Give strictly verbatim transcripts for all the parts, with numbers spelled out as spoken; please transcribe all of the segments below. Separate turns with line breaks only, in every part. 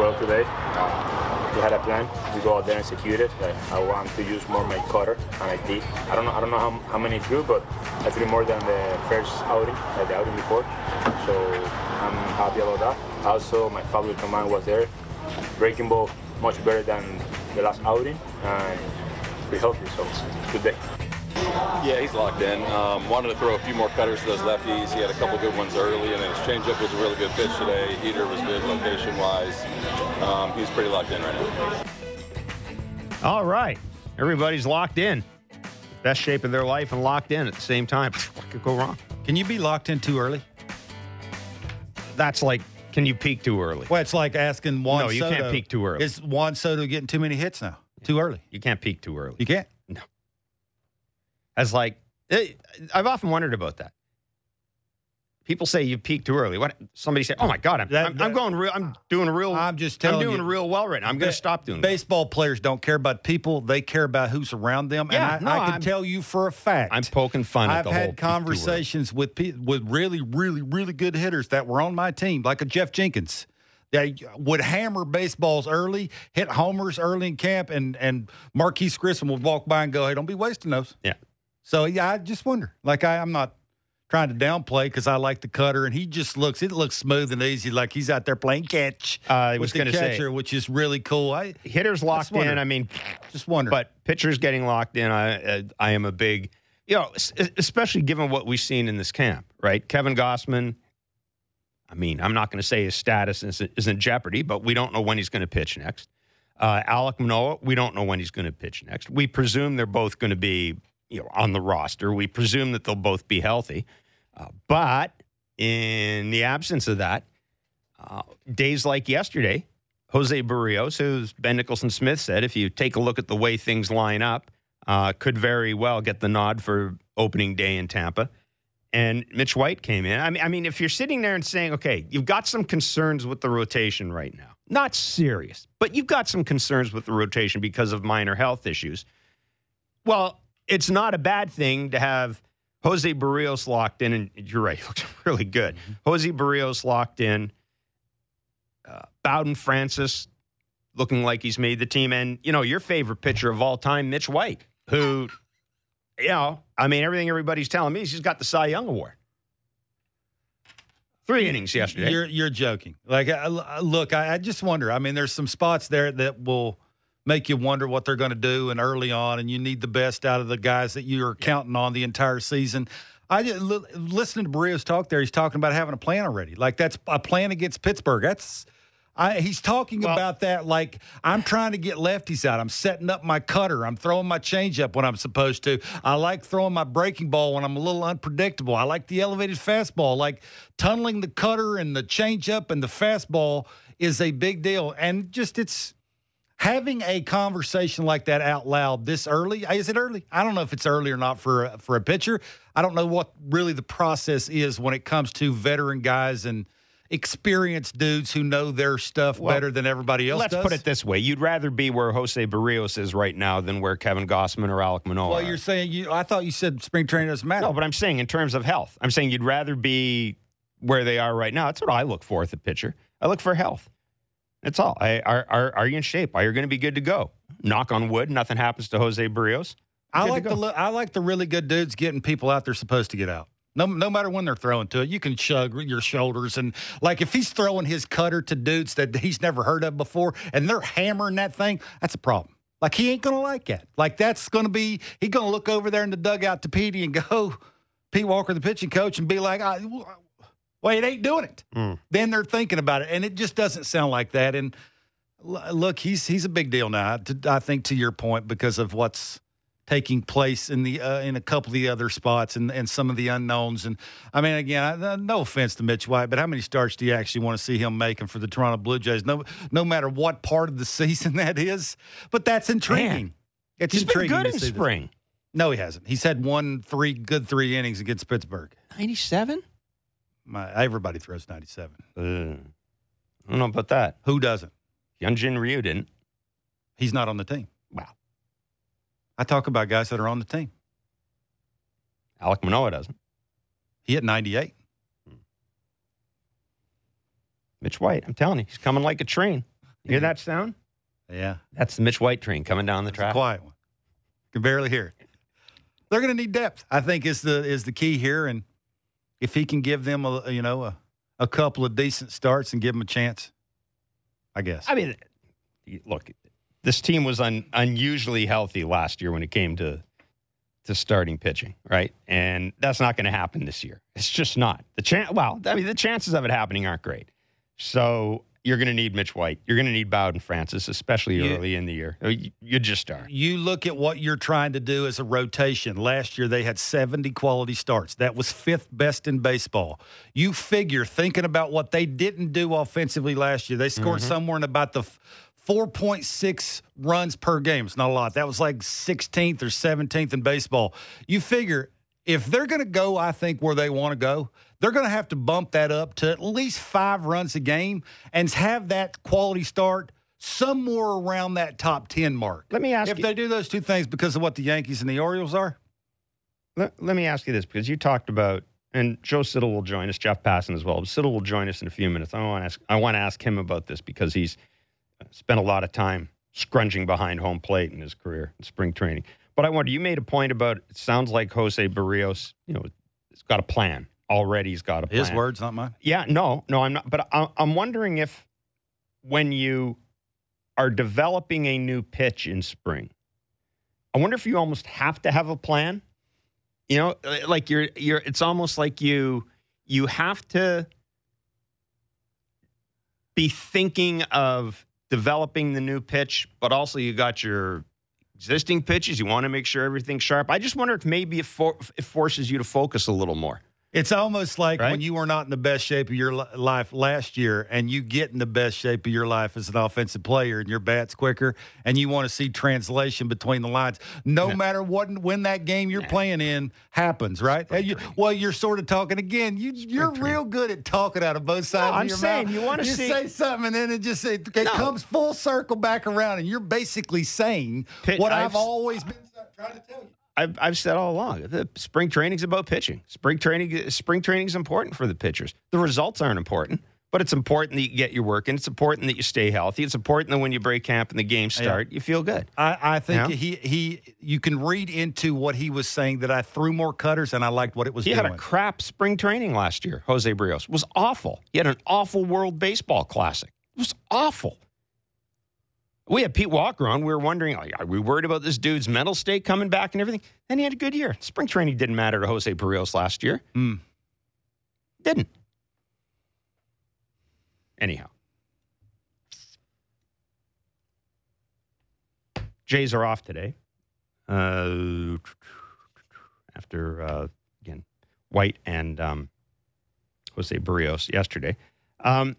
well today. Uh, we had a plan. We go out there and execute it. Like, I want to use more my cutter, and I did. I don't know. I don't know how, how many threw, but I threw more than the first outing, like the outing before. So I'm happy about that. Also, my follow command was there. Breaking ball much better than the last outing, and pretty healthy. So good day.
Yeah, he's locked in. Um, wanted to throw a few more cutters to those lefties. He had a couple good ones early, and then his changeup was a really good pitch today. Heater was good location-wise. Um, he's pretty locked in right now.
All right. Everybody's locked in. Best shape of their life and locked in at the same time. What could go wrong?
Can you be locked in too early?
That's like, can you peak too early?
Well, it's like asking Juan Soto.
No, you
Soto,
can't peak too early.
Is Juan Soto getting too many hits now? Yeah. Too early?
You can't peak too early.
You can't?
No. As like, it, I've often wondered about that. People say you peak too early. What? Somebody say, "Oh my God, I'm,
that,
I'm,
that,
I'm going real. I'm doing real.
I'm just telling
I'm doing
you,
real well right now. I'm going to stop doing.
Baseball
well.
players don't care about people; they care about who's around them.
Yeah,
and
no,
I, I can
I'm,
tell you for a fact.
I'm poking fun.
I've
at the
had
whole
conversations with pe- with really, really, really good hitters that were on my team, like a Jeff Jenkins. They would hammer baseballs early, hit homers early in camp, and and Marquise Grissom would walk by and go, "Hey, don't be wasting those."
Yeah.
So yeah, I just wonder. Like I, I'm not trying to downplay because I like the cutter, and he just looks. It looks smooth and easy, like he's out there playing catch
uh, I
with
was
the catcher,
say,
which is really cool. I
hitters locked in. I mean,
just wonder.
But pitchers getting locked in. I uh, I am a big, you know, especially given what we've seen in this camp. Right, Kevin Gausman. I mean, I'm not going to say his status is, is in jeopardy, but we don't know when he's going to pitch next. Uh, Alek Manoah, we don't know when he's going to pitch next. We presume they're both going to be, you know, on the roster. We presume that they'll both be healthy. Uh, but in the absence of that, uh, days like yesterday, Jose Barrios, who Ben Nicholson-Smith said, if you take a look at the way things line up, uh, could very well get the nod for opening day in Tampa. And Mitch White came in. I mean, I mean, if you're sitting there and saying, okay, you've got some concerns with the rotation right now, not serious, but you've got some concerns with the rotation because of minor health issues. Well, it's not a bad thing to have Jose Barrios locked in, and you're right, he looks really good. Mm-hmm. Jose Barrios locked in, uh, Bowden Francis looking like he's made the team, and, you know, your favorite pitcher of all time, Mitch White, who, you know, I mean, everything everybody's telling me is he's got the Cy Young Award. Three innings yesterday.
You're you're joking. Like, I, look, I, I just wonder. I mean, there's some spots there that will make you wonder what they're going to do and early on, and you need the best out of the guys that you're counting on the entire season. I just, listening to Barrios talk there, he's talking about having a plan already. Like, that's a plan against Pittsburgh. That's I, he's talking well, about that like I'm trying to get lefties out. I'm setting up my cutter. I'm throwing my changeup when I'm supposed to. I like throwing my breaking ball when I'm a little unpredictable. I like the elevated fastball. Like tunneling the cutter and the changeup and the fastball is a big deal. And just it's having a conversation like that out loud this early. Is it early? I don't know if it's early or not for a, for a pitcher. I don't know what really the process is when it comes to veteran guys and experienced dudes who know their stuff well, better than everybody else
let's
does.
Let's put it this way. You'd rather be where Jose Barrios is right now than where Kevin Gausman or Alek Manoah
Well,
are.
you're saying you. I thought you said spring training doesn't matter.
No, but I'm saying in terms of health. I'm saying you'd rather be where they are right now. That's what I look for with a pitcher. I look for health. That's all. I, are, are, are you in shape? Are you going to be good to go? Knock on wood, nothing happens to Jose Barrios.
I like the I like the really good dudes getting people out they're supposed to get out. No, no matter when they're throwing to it, you can shrug your shoulders. And, like, if he's throwing his cutter to dudes that he's never heard of before and they're hammering that thing, that's a problem. Like, he ain't going to like that. Like, that's going to be – he's going to look over there in the dugout to Petey and go, Pete Walker, the pitching coach, and be like, well, it ain't doing it. Mm. Then they're thinking about it, and it just doesn't sound like that. And, look, he's he's a big deal now, I think, to your point, because of what's – taking place in the uh, in a couple of the other spots and, and some of the unknowns. And, I mean, again, I, no offense to Mitch White, but how many starts do you actually want to see him making for the Toronto Blue Jays? No no matter what part of the season that is. But that's intriguing. Man,
it's he's intriguing been good in spring. This.
No, he hasn't. He's had one three good three innings against Pittsburgh.
ninety-seven?
My, everybody throws ninety-seven.
Uh, I don't know about that.
Who doesn't?
Hyunjin Ryu didn't.
He's not on the team.
Wow.
I talk about guys that are on the team.
Alek Manoah doesn't.
He hit ninety-eight.
Hmm. Mitch White, I'm telling you, he's coming like a train. You hear that sound?
Yeah.
That's the Mitch White train coming down the
It's a
track.
quiet one. You can barely hear it. They're going to need depth, I think, is the is the key here. And if he can give them a you know a, a couple of decent starts and give them a chance, I guess.
I mean, look, this team was un, unusually healthy last year when it came to to starting pitching, right? And that's not going to happen this year. It's just not. The chan- Well, I mean, the chances of it happening aren't great. So you're going to need Mitch White. You're going to need Bowden Francis, especially
You-
early in the year. You, you just are.
You look at what you're trying to do as a rotation. Last year, they had seventy quality starts. That was fifth best in baseball. You figure, thinking about what they didn't do offensively last year, they scored
Mm-hmm.
somewhere in about the f- four point six runs per game. It's not a lot. That was like sixteenth or seventeenth in baseball. You figure, if they're going to go, I think, where they want to go, they're going to have to bump that up to at least five runs a game and have that quality start somewhere around that top ten mark.
Let me ask
If
you.
they do those two things because of what the Yankees and the Orioles are,
Let, let me ask you this, because you talked about, and Joe Siddle will join us, Jeff Passan as well. Siddle will join us in a few minutes. I want to ask, I want to ask him about this because he's spent a lot of time scrunching behind home plate in his career in spring training. But I wonder, you made a point about, it sounds like Jose Barrios, you know, has got a plan. Already he's got a plan.
his words, not mine.
Yeah, no, no, I'm not. But I, I'm wondering if when you are developing a new pitch in spring, I wonder if you almost have to have a plan. You know, like you're, you're. It's almost like you, you have to be thinking of developing the new pitch, but also you got your existing pitches. You want to make sure everything's sharp. I just wonder if maybe it, for, it forces you to focus a little more.
It's almost like
Right?
when you were not in the best shape of your li- life last year and you get in the best shape of your life as an offensive player and your bat's quicker and you want to see translation between the lines, no
Yeah.
matter what when that game you're playing in happens, right? And you, well, you're sort of talking again. You, you're
training.
real good at talking out of both sides
I'm
of your
saying
mouth.
you wanna see-
say something and then it just it, it
No.
comes full circle back around and you're basically saying
Pit-
what
I've
I've
s-
always been trying to tell you.
I've, I've said all along, the spring training's about pitching. Spring training, spring training's important for the pitchers. The results aren't important, but it's important that you get your work in. It's important that you stay healthy. It's important that when you break camp and the games start, you feel good.
I, I think
Yeah.
he he you can read into what he was saying that I threw more cutters and I liked what it was
He
doing.
had a crap spring training last year. Jose Barrios was awful. He had an awful World Baseball Classic. It was awful. We had Pete Walker on. We were wondering, like, are we worried about this dude's mental state coming back and everything? And he had a good year. Spring training didn't matter to Jose Barrios last year.
Mm.
Didn't. Anyhow. Jays are off today. Uh, after, uh, again, White and um, Jose Barrios yesterday. Um,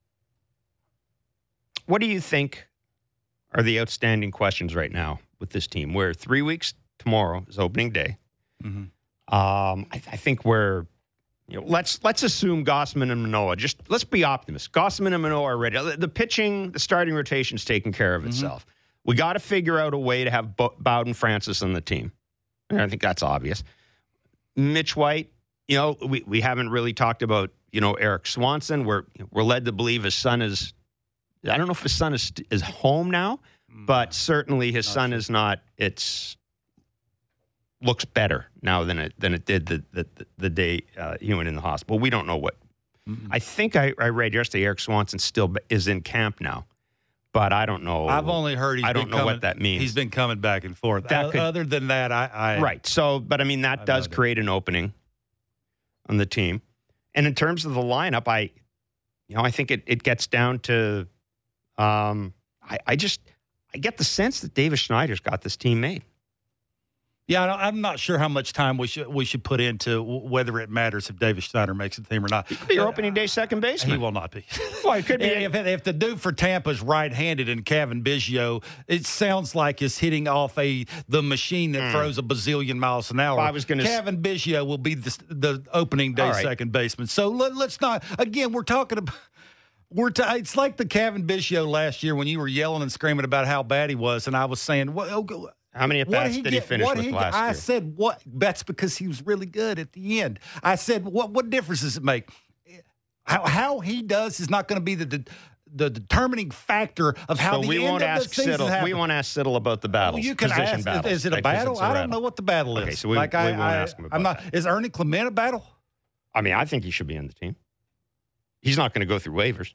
what do you think are the outstanding questions right now with this team? We're three weeks tomorrow is opening day.
Mhm.
Um, I, I think we're, you know, let's let's assume Gossman and Manoah. Just let's be optimists. Gossman and Manoah are ready. The, the pitching, the starting rotation's taking care of itself. We got to figure out a way to have Bo- Bowden Francis on the team. And I think that's obvious. Mitch White, you know, we, we haven't really talked about, you know, Eric Swanson. We're we're led to believe his son is, I don't know if his son is is home now, but certainly his
Not
son
sure.
is not. It's looks better now than it than it did the the, the day uh, he went in the hospital. We don't know what.
Mm-mm.
I think I, I read yesterday Eric Swanson still b- is in camp now, but I don't know.
I've only heard he's
I don't
been
know
coming,
what that means.
He's been coming back and forth.
That
O-
could-
Other than that, I, I
Right. So, but I mean, that
I've
does
noted.
create an opening on the team. And in terms of the lineup, I, you know, I think it, it gets down to, um, I, I just, I get the sense that Davis Schneider's got this team made.
Yeah, I don't- I'm not sure how much time we should we should put into w- whether it matters if Davis Schneider makes the team or not.
Be your opening day second
He
baseman.
will not be.
Well, it could be.
if, if the dude for Tampa's right-handed and Kevin Biggio, it sounds like is hitting off a the machine that throws a bazillion miles an hour.
Hmm. Well, I was gonna s-
Kevin Biggio will be the, the opening day
All right.
second baseman. So let, let's not again. We're talking about. We're t- it's like the Kevin Biggio last year when you were yelling and screaming about how bad he was, and I was saying, "What? oh,
How many at
what
bats did he
get-
finish
what
with
he
last
get- I
year?
said, what? That's because he was really good at the end. I said, what What difference does it make? How, how he does is not going to be the de- the determining factor of how
so
the
we
end
won't
of
ask
the season
Siddle.
happens.
We won't ask Siddle about the battles.
Well, you can
position
ask.
battles.
Is it a
Because
battle?
it's a
I don't
rattle.
know what the battle is.
Okay, so we,
like
we
I,
won't
I,
ask him about
I'm not.
that.
Is Ernie Clement a battle?
I mean, I think he should be in the team. He's not going to go through waivers.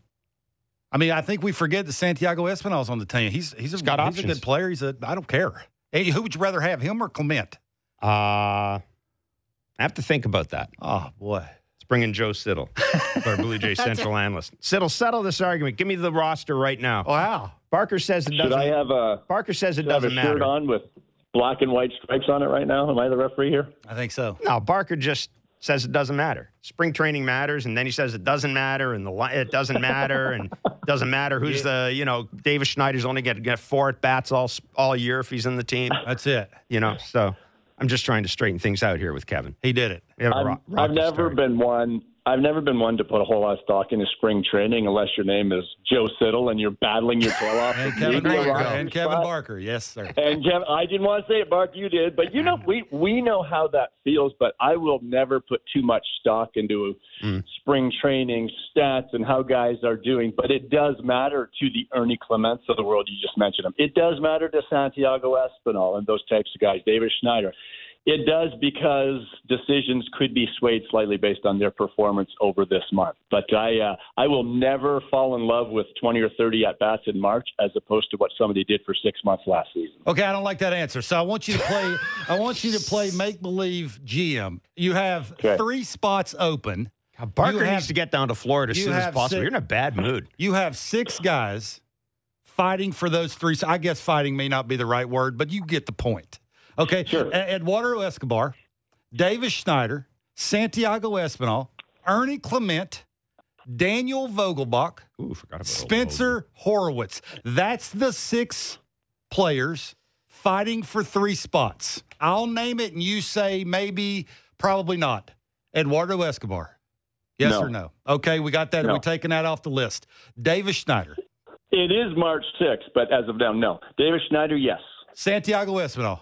I mean, I think we forget that Santiago Espinal's on the team. He's he's a,
He's got
he's
options.
a good player. He's a. I don't care. Hey, who would you rather have, him or Clement?
Uh, I have to think about that.
Oh boy.
Let's bring in Joe Siddle, our Blue Jay Central analyst. Siddle, settle this argument. Give me the roster right now.
Wow.
Barker says it
Should
doesn't.
I have a,
Barker says it
should I have
doesn't
a shirt
matter.
on with black and white stripes on it right now? Am I the referee here?
I think so.
No, Barker just says it doesn't matter. Spring training matters, and then he says it doesn't matter, and the li- it doesn't matter, and doesn't matter who's the you know Davis Schneider's only going to get four at bats all all year if he's in the team.
That's it.
You know, so I'm just trying to straighten things out here with Kevin.
He did it.
We have a
I'm-
ro-
I've
rocky
never
start.
been one. I've never been one to put a whole lot of stock into spring training unless your name is Joe Siddle and you're battling your tail off.
And
to
Kevin
be a
Barker.
roster
And Kevin
spot.
Barker. Yes, sir.
And Jeff, I didn't want to say it, Bark. You did, but you know we we know how that feels. But I will never put too much stock into
Mm.
spring training stats and how guys are doing. But it does matter to the Ernie Clements of the world. You just mentioned him. It does matter to Santiago Espinal and those types of guys. David Schneider. It does because decisions could be swayed slightly based on their performance over this month. But I uh, I will never fall in love with twenty or thirty at-bats in March as opposed to what somebody did for six months last season.
Okay, I don't like that answer. So I want you to play. I want you to play make believe G M. You have
Okay.
three spots open.
Barker
You have-
needs to get down to Florida as
you
soon as
have
possible.
six-
You're in a bad mood.
You have six guys fighting for those three. I guess fighting may not be the right word, but you get the point. Okay,
Sure.
E- Eduardo Escobar, Davis Schneider, Santiago Espinal, Ernie Clement, Daniel Vogelbach,
Ooh, forgot about
Spencer Horowitz. That's the six players fighting for three spots. I'll name it, and you say maybe, probably not. Eduardo Escobar. Yes
No.
or no? Okay, we got that.
No.
We're taking that off the list. Davis Schneider.
It is March sixth, but as of now, no. David Schneider, yes.
Santiago Espinal.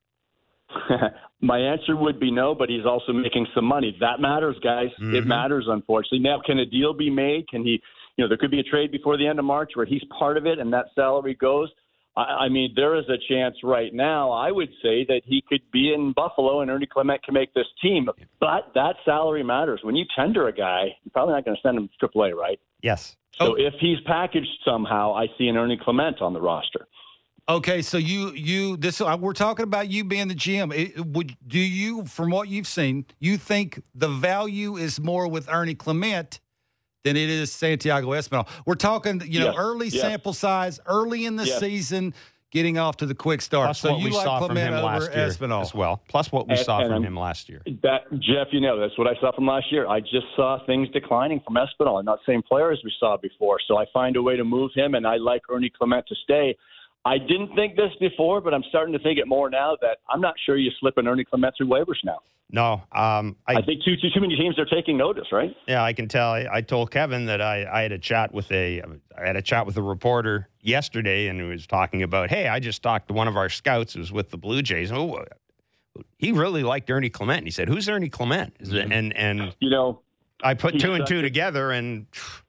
My answer would be no, but he's also making some money. That matters, guys.
Mm-hmm.
It matters, unfortunately. Now, can a deal be made? Can he, you know, there could be a trade before the end of March where he's part of it and that salary goes. I, I mean, there is a chance right now, I would say, that he could be in Buffalo and Ernie Clement can make this team. But that salary matters. When you tender a guy, you're probably not going to send him to triple A, right?
Yes.
So
Oh.
if he's packaged somehow, I see an Ernie Clement on the roster.
Okay, so you you this uh, we're talking about you being the G M. It, would do you, from what you've seen, you think the value is more with Ernie Clement than it is Santiago Espinal? We're talking, you know,
Yes,
early
yes.
sample size, early in the
Yes.
season, getting off to the quick start.
Plus
so
what
you
we
like
saw from
Clement
him
over
last year
Espinal
as well. Plus what we
And-
saw
and
from
I'm-
him last year.
That Jeff, you know, that's what I saw from last year. I just saw things declining from Espinal, and not the same player as we saw before. So I find a way to move him, and I like Ernie Clement to stay. I didn't think this before, but I'm starting to think it more now that I'm not sure you slip an Ernie Clement through waivers now.
No, um, I,
I think too, too too many teams are taking notice, right?
yeah, I can tell. I, I told Kevin that I, I had a chat with a I had a chat with a reporter yesterday, and he was talking about, hey, I just talked to one of our scouts who was with the Blue Jays. Oh, he really liked Ernie Clement. And he said, "Who's Ernie Clement?" Is it- And and
You know,
I put
He's
two and
such
two
a-
together, and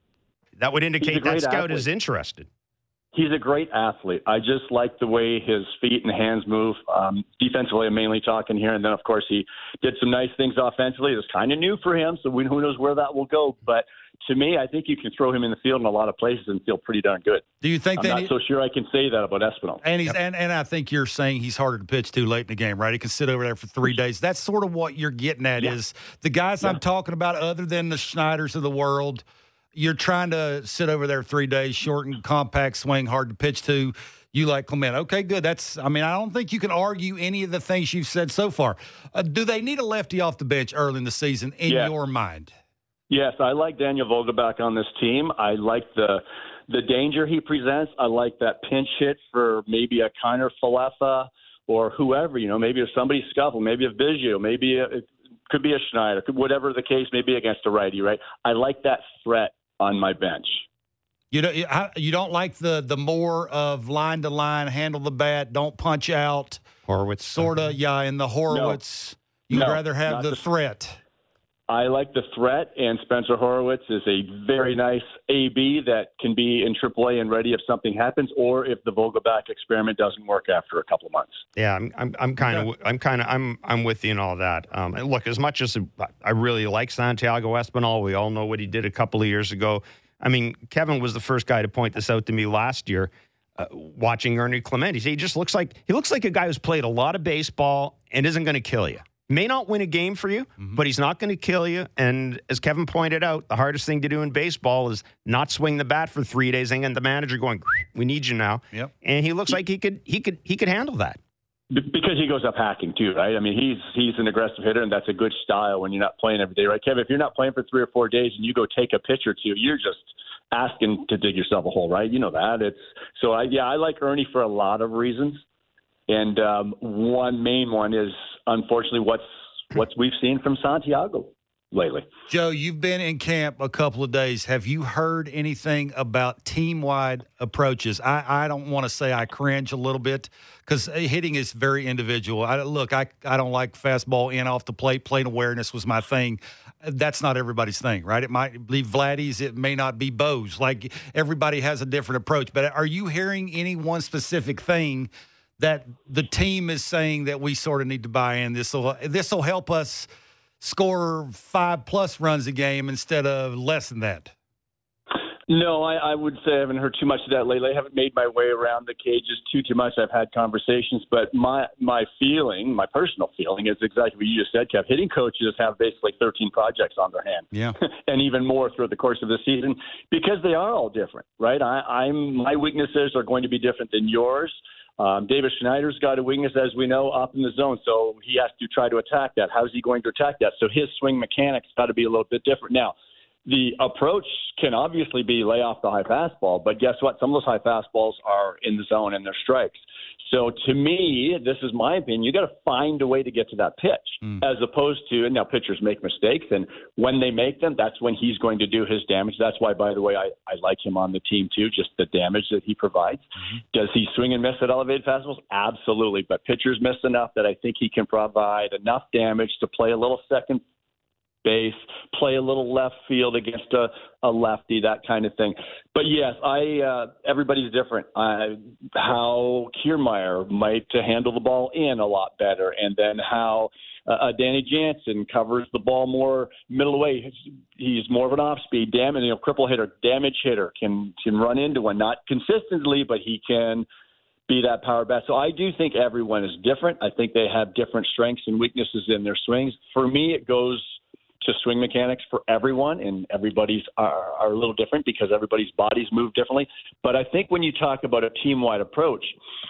that would indicate that
great
scout
athlete.
is interested.
he's a great athlete. I just like the way his feet and hands move. Um, defensively, I'm mainly talking here. And then, of course, he did some nice things offensively. It was kind of new for him, so we, who knows where that will go. But to me, I think you can throw him in the field in a lot of places and feel pretty darn good.
Do you think
I'm
that
not
he,
so sure I can say that about Espinal.
and he's and, and I think you're saying he's harder to pitch to late in the game, right? He can sit over there for three days. That's sort of what you're getting at
Yeah.
is the guys
Yeah.
I'm talking about other than the Schneiders of the world. You're trying to sit over there three days, short and compact swing, hard to pitch to. You like Clement. Okay, good. That's, I mean, I don't think you can argue any of the things you've said so far. Uh, do they need a lefty off the bench early in the season in
Yeah.
your mind?
Yes, I like Daniel Vogelbach on this team. I like the the danger he presents. I like that pinch hit for maybe a Kiner Falefa or whoever, you know, maybe if somebody scuffle, maybe a Biggio, maybe a, it could be a Schneider, could, whatever the case may be against a righty, right? I like that threat on my bench.
You don't, you don't like the the more of line to line, handle the bat, don't punch out,
Horowitz.
sort of, yeah, in the Horowitz. You'd
No,
rather have
not
the
the-
threat.
I like the threat, and Spencer Horowitz is a very nice A B that can be in triple A and ready if something happens, or if the Vogelbach experiment doesn't work after a couple of months.
Yeah, I'm I'm, I'm kind of I'm kind of I'm I'm with you in all that. Um, and look, as much as I really like Santiago Espinal, we all know what he did a couple of years ago. I mean, Kevin was the first guy to point this out to me last year, uh, watching Ernie Clement. He said he just looks like he looks like a guy who's played a lot of baseball and isn't going to kill you. May not win a game for you, mm-hmm. but he's not going to kill you. And as Kevin pointed out, the hardest thing to do in baseball is not swing the bat for three days and the manager going, "We need you now."
Yep.
And he looks like he could he could he could handle that.
Because he goes up hacking too, right? I mean, he's he's an aggressive hitter, and that's a good style when you're not playing every day, right, Kevin? If you're not playing for three or four days and you go take a pitch or two, you're just asking to dig yourself a hole, right? You know that. It's so I yeah, I like Ernie for a lot of reasons, and um, one main one is unfortunately what's what we've seen from Santiago lately.
Joe, you've been in camp a couple of days. Have you heard anything about team-wide approaches? I, I don't want to say I cringe a little bit because hitting is very individual. I, look, I, I don't like fastball in off the plate. Plate awareness was my thing. That's not everybody's thing, right? It might be Vladdy's. It may not be Bo's. Like, everybody has a different approach. But are you hearing any one specific thing that the team is saying that we sort of need to buy in? This will this will help us score five plus runs a game instead of less than that.
No, I, I would say I haven't heard too much of that lately. I haven't made my way around the cages too too much. I've had conversations, but my my feeling, my personal feeling, is exactly what you just said, Kev. Hitting coaches have basically thirteen projects on their hand,
yeah,
and even more throughout the course of the season because they are all different, right? I, I'm my weaknesses are going to be different than yours. Um, Davis Schneider's got a weakness, as we know, up in the zone, so he has to try to attack that. How's he going to attack that? So his swing mechanics got to be a little bit different. Now, the approach can obviously be lay off the high fastball, but guess what? Some of those high fastballs are in the zone and they're strikes. So to me, this is my opinion, you got to find a way to get to that pitch mm. as opposed to, and now pitchers make mistakes, and when they make them, that's when he's going to do his damage. That's why, by the way, I, I like him on the team too, just the damage that he provides. Mm-hmm. Does he swing and miss at elevated fastballs? Absolutely, but pitchers miss enough that I think he can provide enough damage to play a little second base, play a little left field against a, a lefty, that kind of thing. But yes, I uh, everybody's different. Uh, how Kiermaier might handle the ball in a lot better, and then how uh, Danny Jansen covers the ball more middle away. He's more of an off-speed damage, you know, cripple hitter, damage hitter, can can run into one, not consistently, but he can be that power bat. So I do think everyone is different. I think they have different strengths and weaknesses in their swings. For me, it goes to swing mechanics for everyone, and everybody's are, are a little different because everybody's bodies move differently. But I think when you talk about a team-wide approach,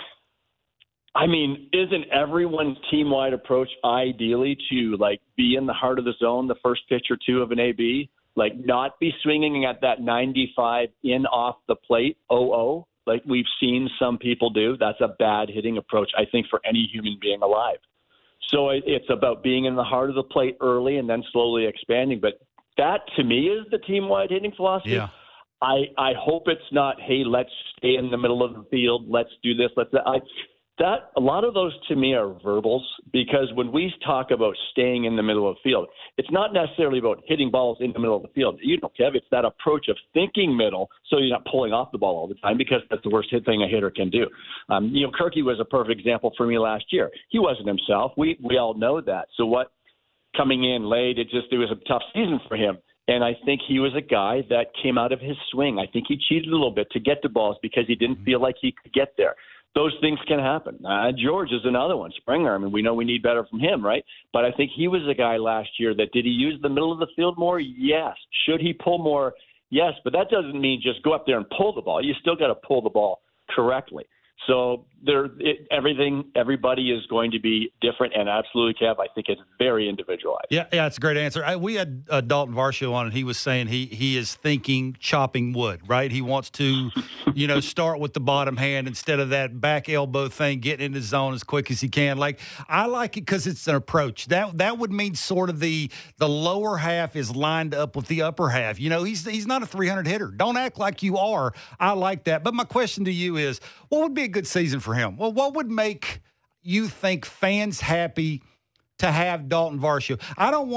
I mean, isn't everyone's team-wide approach ideally to, like, be in the heart of the zone the first pitch or two of an A B? Like, not be swinging at that ninety-five in off the plate oh oh, like we've seen some people do? That's a bad hitting approach, I think, for any human being alive. So it's about being in the heart of the plate early and then slowly expanding. But that, to me, is the team-wide hitting philosophy.
Yeah.
I, I hope it's not, hey, let's stay in the middle of the field, let's do this, let's that. I, that. A lot of those, to me, are verbals, because when we talk about staying in the middle of the field, it's not necessarily about hitting balls in the middle of the field. You know, Kev, it's that approach of thinking middle so you're not pulling off the ball all the time, because that's the worst hit thing a hitter can do. Um, you know, Kirky was a perfect example for me last year. He wasn't himself. We we all know that. So what, coming in late, it just it was a tough season for him. And I think he was a guy that came out of his swing. I think he cheated a little bit to get to balls because he didn't feel like he could get there. Those things can happen. Uh, George is another one. Springer, I mean, we know we need better from him, right? But I think he was a guy last year that, did he use the middle of the field more? Yes. Should he pull more? Yes. But that doesn't mean just go up there and pull the ball. You still got to pull the ball correctly. So there, it, everything, everybody is going to be different, and absolutely, Kev, I think it's very individualized.
Yeah, yeah, it's a great answer. I, we had uh, Dalton Varsho on, and he was saying he he is thinking chopping wood, right? He wants to, you know, start with the bottom hand instead of that back elbow thing, getting in the zone as quick as he can. Like, I like it because it's an approach. That that would mean sort of the the lower half is lined up with the upper half. You know, he's he's not a three hundred hitter. Don't act like you are. I like that. But my question to you is, what would be a good season for him? Well, what would make you think fans happy to have Dalton Varsho? I don't want to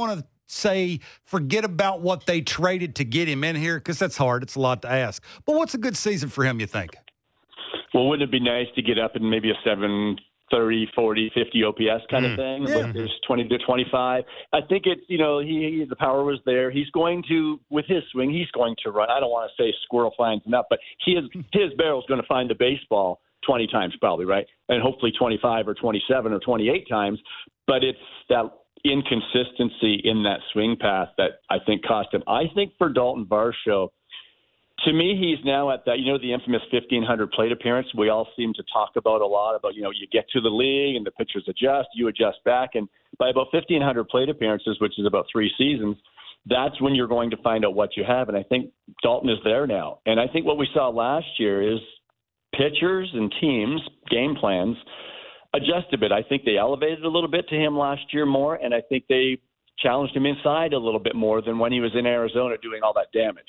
say forget about what they traded to get him in here? Because that's hard. It's a lot to ask. But what's a good season for him, you think?
Well, wouldn't it be nice to get up in maybe a seven thirty, forty, fifty O P S kind
mm.
of thing
yeah.
with his twenty to twenty-five? I think it's, you know, he, he the power was there. He's going to, with his swing, he's going to run. I don't want to say squirrel finds enough, but he is, his barrel's going to find the baseball twenty times probably, right? And hopefully twenty-five or twenty-seven or twenty-eight times. But it's that inconsistency in that swing path that I think cost him. I think for Dalton Varsho, to me, he's now at that, you know, the infamous fifteen hundred plate appearance we all seem to talk about a lot about, you know, you get to the league and the pitchers adjust, you adjust back. And by about fifteen hundred plate appearances, which is about three seasons, that's when you're going to find out what you have. And I think Dalton is there now. And I think what we saw last year is pitchers and teams, game plans, adjust a bit. I think they elevated a little bit to him last year more, and I think they challenged him inside a little bit more than when he was in Arizona doing all that damage.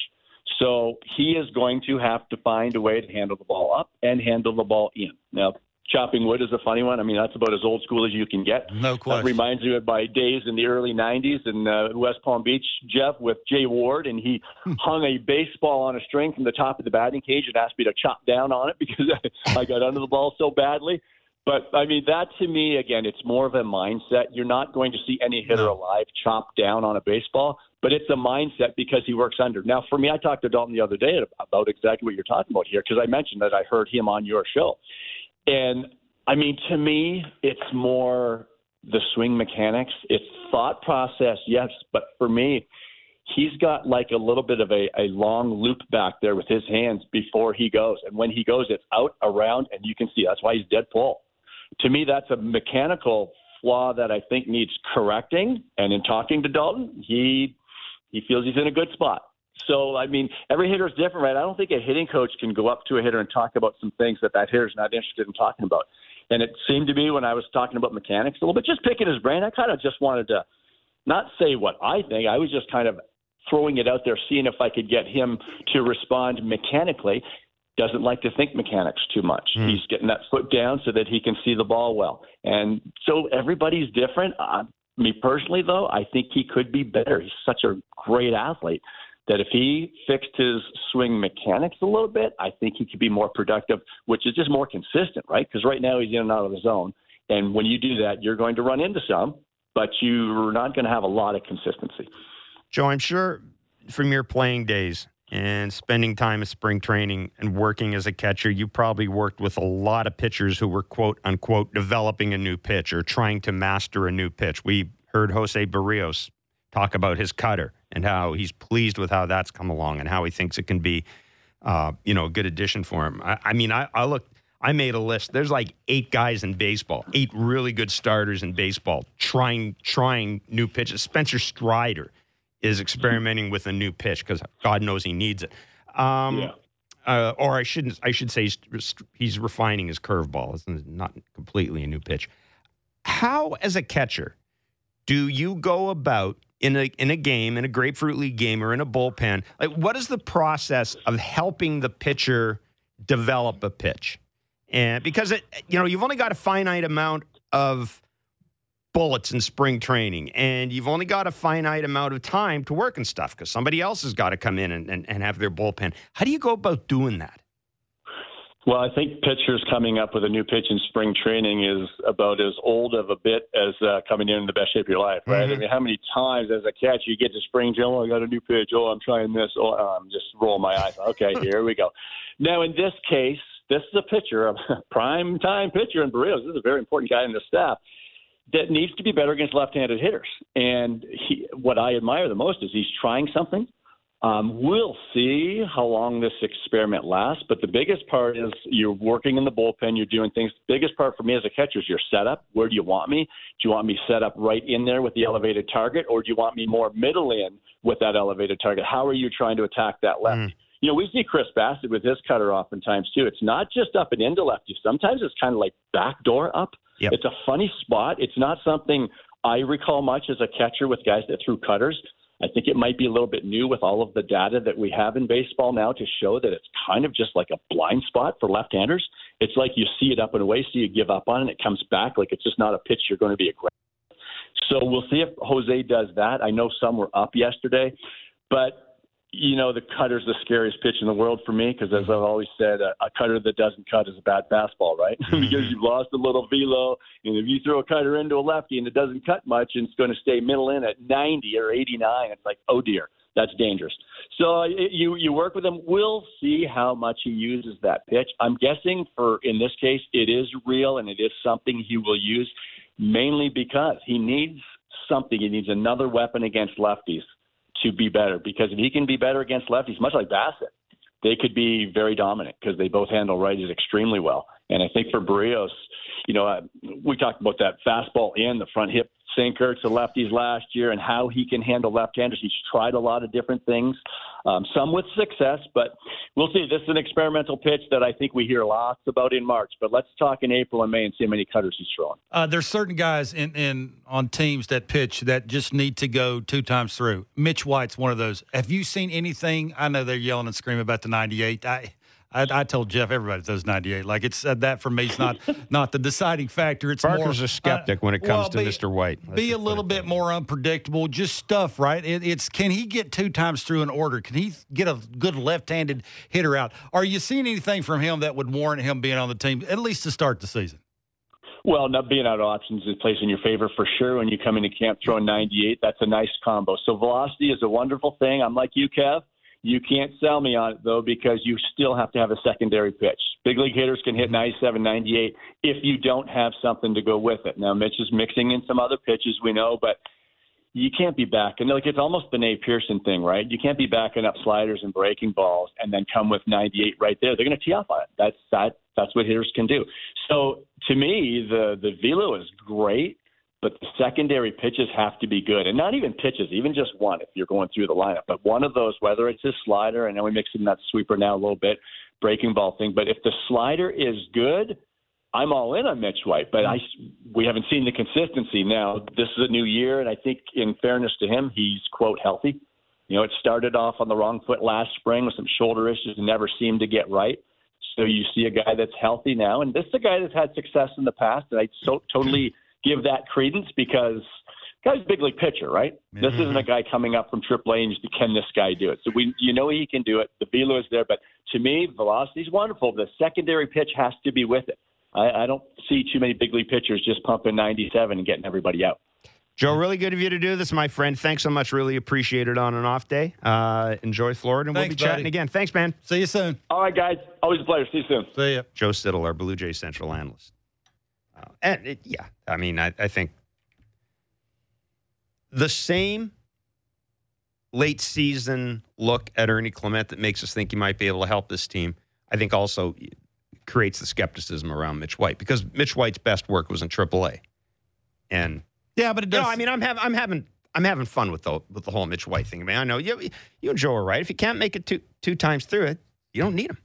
So he is going to have to find a way to handle the ball up and handle the ball in. Now, chopping wood is a funny one. I mean, that's about as old school as you can get.
No question.
That reminds me of my days in the early nineties in uh, West Palm Beach, Jeff, with Jay Ward, and he hung a baseball on a string from the top of the batting cage and asked me to chop down on it because I got under the ball so badly. But, I mean, that to me, again, it's more of a mindset. You're not going to see any hitter
no.
alive chop down on a baseball, but it's a mindset because he works under. Now, for me, I talked to Dalton the other day about exactly what you're talking about here because I mentioned that I heard him on your show. And, I mean, to me, it's more the swing mechanics. It's thought process, yes, but for me, he's got like a little bit of a, a long loop back there with his hands before he goes. And when he goes, it's out, around, and you can see that's why he's dead pull. To me, that's a mechanical flaw that I think needs correcting. And in talking to Dalton, he he feels he's in a good spot. So, I mean, every hitter is different, right? I don't think a hitting coach can go up to a hitter and talk about some things that that hitter's not interested in talking about. And it seemed to me when I was talking about mechanics a little bit, just picking his brain, I kind of just wanted to not say what I think. I was just kind of throwing it out there, seeing if I could get him to respond mechanically. Doesn't like to think mechanics too much. Mm. He's getting that foot down so that he can see the ball well. And so everybody's different. Uh, me personally, though, I think he could be better. He's such a great athlete that if he fixed his swing mechanics a little bit, I think he could be more productive, which is just more consistent, right? Because right now he's in and out of the zone. And when you do that, you're going to run into some, but you're not going to have a lot of consistency.
Joe, I'm sure from your playing days and spending time at spring training and working as a catcher, you probably worked with a lot of pitchers who were, quote unquote, developing a new pitch or trying to master a new pitch. We heard Jose Barrios talk about his cutter and how he's pleased with how that's come along and how he thinks it can be, uh, you know, a good addition for him. I, I mean, I, I look, I made a list. There's like eight guys in baseball, eight really good starters in baseball trying, trying new pitches. Spencer Strider is experimenting with a new pitch because God knows he needs it. Um, yeah. uh, or I shouldn't. I should say he's, he's refining his curveball. It's not completely a new pitch. How, as a catcher, do you go about in a in a game, in a Grapefruit League game, or in a bullpen? Like, what is the process of helping the pitcher develop a pitch? And because it, you know, you've only got a finite amount of bullets in spring training, and you've only got a finite amount of time to work and stuff because somebody else has got to come in and, and, and have their bullpen. How do you go about doing that?
Well, I think pitchers coming up with a new pitch in spring training is about as old of a bit as uh, coming in in the best shape of your life, right? Mm-hmm. I mean, how many times as a catcher you get to spring training, oh, I got a new pitch, oh, I'm trying this, oh, I'm just rolling my eyes. Okay, here we go. Now, in this case, this is a pitcher, a prime time pitcher in Barrios. This is a very important guy in the staff that needs to be better against left-handed hitters. And he, what I admire the most is he's trying something. Um, we'll see how long this experiment lasts, but the biggest part is you're working in the bullpen, you're doing things. The biggest part for me as a catcher is your setup. Where do you want me? Do you want me set up right in there with the elevated target, or do you want me more middle in with that elevated target? How are you trying to attack that left? Mm. You know, we see Chris Bassett with his cutter oftentimes, too. It's not just up and into lefty. Sometimes it's kind of like backdoor up. Yep. It's a funny spot. It's not something I recall much as a catcher with guys that threw cutters. I think it might be a little bit new with all of the data that we have in baseball now to show that it's kind of just like a blind spot for left-handers. It's like you see it up and away, so you give up on it, and it comes back like it's just not a pitch you're going to be aggressive. So So we'll see if Jose does that. I know some were up yesterday, but, you know, the cutter's the scariest pitch in the world for me because, as I've always said, a, a cutter that doesn't cut is a bad fastball, right? Because you've lost a little velo, and if you throw a cutter into a lefty and it doesn't cut much and it's going to stay middle in at ninety or eighty-nine, it's like, oh, dear. That's dangerous. So uh, you you work with him. We'll see how much he uses that pitch. I'm guessing for, in this case, it is real and it is something he will use mainly because he needs something. He needs another weapon against lefties to be better, because if he can be better against lefties, much like Bassett, they could be very dominant because they both handle righties extremely well. And I think for Berríos, you know, uh, we talked about that fastball in the front hip sinker to lefties last year and how he can handle left-handers. He's tried a lot of different things, um, some with success, but we'll see. This is an experimental pitch that I think we hear lots about in March, but let's talk in April and May and see how many cutters he's throwing.
Uh, there's certain guys in, in on teams that pitch that just need to go two times through. Mitch White's one of those. Have you seen anything? I know they're yelling and screaming about the ninety-eight. I I, I told Jeff everybody throws ninety-eight. Like it's uh, that for me is not not the deciding factor. It's
Parker's
more,
a skeptic uh, when it comes
well,
to
be,
Mister White. Let's
be a little bit way. more unpredictable. Just stuff, right? It, it's can he get two times through an order? Can he get a good left-handed hitter out? Are you seeing anything from him that would warrant him being on the team at least to start the season?
Well, not being out of options is plays in your favor for sure when you come into camp throwing ninety-eight. That's a nice combo. So velocity is a wonderful thing. I'm like you, Kev. You can't sell me on it, though, because you still have to have a secondary pitch. Big league hitters can hit ninety-seven, ninety-eight if you don't have something to go with it. Now, Mitch is mixing in some other pitches, we know, but you can't be backing. Like, it's almost the Nate Pearson thing, right? You can't be backing up sliders and breaking balls and then come with ninety-eight right there. They're going to tee off on it. That's that. That's what hitters can do. So, to me, the, the velo is great, but the secondary pitches have to be good. And not even pitches, even just one if you're going through the lineup. But one of those, whether it's his slider, I know we mix in that sweeper now a little bit, breaking ball thing. But if the slider is good, I'm all in on Mitch White. But I, we haven't seen the consistency. Now, this is a new year, and I think in fairness to him, he's, quote, healthy. You know, it started off on the wrong foot last spring with some shoulder issues and never seemed to get right. So you see a guy that's healthy now. And this is a guy that's had success in the past, and I so totally – give that credence because guy's a big league pitcher, right? Mm-hmm. This isn't a guy coming up from triple A and just, can this guy do it? So we, you know, he can do it. The velo is there, but to me, velocity is wonderful. The secondary pitch has to be with it. I, I don't see too many big league pitchers just pumping ninety-seven and getting everybody out.
Joe, really good of you to do this, my friend. Thanks so much. Really appreciate it on an off day. Uh, enjoy Florida, and
Thanks,
we'll be chatting
buddy.
again. Thanks, man.
See you soon.
All right, guys. Always a pleasure. See you soon.
See ya.
Joe Siddall, our Blue Jays Central analyst. Uh, and it, yeah, I mean, I, I think the same late season look at Ernie Clement that makes us think he might be able to help this team, I think also creates the skepticism around Mitch White, because Mitch White's best work was in triple A. And
yeah, but it does.
You know, I mean, I'm having, I'm having, I'm having fun with the with the whole Mitch White thing. I mean, I know you, you and Joe are right. If you can't make it two two times through it, you don't need him.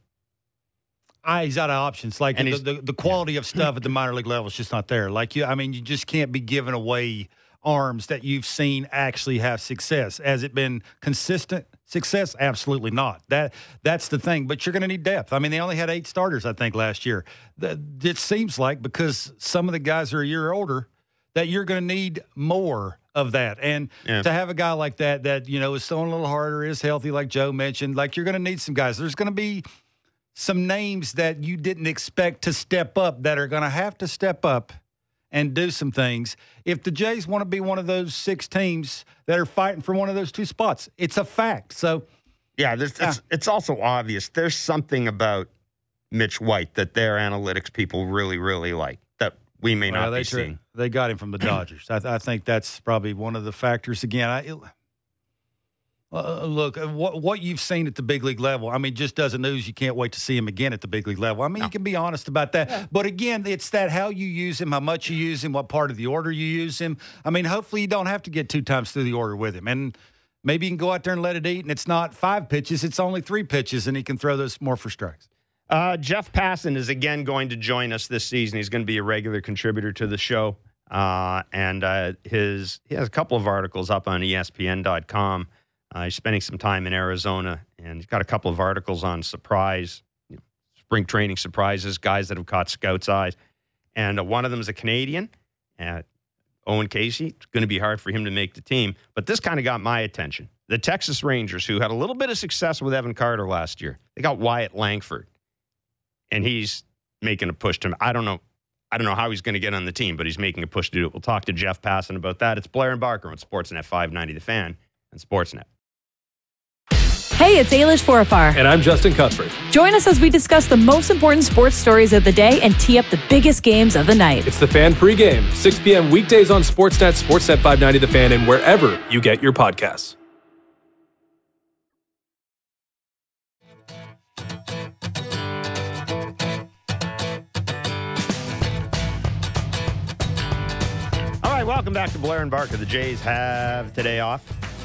I, he's out of options. Like the, the the quality of stuff at the minor league level is just not there. Like you, I mean, you just can't be giving away arms that you've seen actually have success. Has it been consistent success? Absolutely not. That that's the thing. But you're going to need depth. I mean, they only had eight starters, I think, last year. It seems like because some of the guys are a year older, that you're going to need more of that. And yeah. to have a guy like that that you know is throwing a little harder, is healthy, like Joe mentioned, like you're going to need some guys. There's going to be some names that you didn't expect to step up that are going to have to step up and do some things. If the Jays want to be one of those six teams that are fighting for one of those two spots, it's a fact. So,
yeah, there's,
yeah.
It's, it's also obvious. There's something about Mitch White that their analytics people really, really like that we may well, not
they
be
tra-
seeing.
They got him from the Dodgers. I, th- I think that's probably one of the factors. Again, I, it, Uh, look, what what you've seen at the big league level, I mean, just doesn't news you can't wait to see him again at the big league level. I mean, no. you can be honest about that. Yeah. But again, it's that how you use him, how much you use him, what part of the order you use him. I mean, hopefully you don't have to get two times through the order with him. And maybe you can go out there and let it eat, and it's not five pitches, it's only three pitches, and he can throw those more for strikes.
Uh, Jeff Passan is again going to join us this season. He's going to be a regular contributor to the show. Uh, and uh, his he has a couple of articles up on E S P N dot com. Uh, he's spending some time in Arizona, and he's got a couple of articles on surprise, you know, spring training surprises, guys that have caught scouts' eyes. And uh, one of them is a Canadian, uh, Owen Casey, it's going to be hard for him to make the team. But this kind of got my attention. The Texas Rangers, who had a little bit of success with Evan Carter last year, they got Wyatt Langford. And he's making a push to, I don't know, I don't know how he's going to get on the team, but he's making a push to do it. We'll talk to Jeff Passan about that. It's Blair and Barker on Sportsnet five ninety The Fan and Sportsnet.
Hey, it's Ailish Forfar.
And I'm Justin Cuthbert.
Join us as we discuss the most important sports stories of the day and tee up the biggest games of the night.
It's The Fan pregame, six p.m. weekdays on Sportsnet, Sportsnet five ninety The Fan, and wherever you get your podcasts.
All right, welcome back to Blair and Barker. The Jays have today off.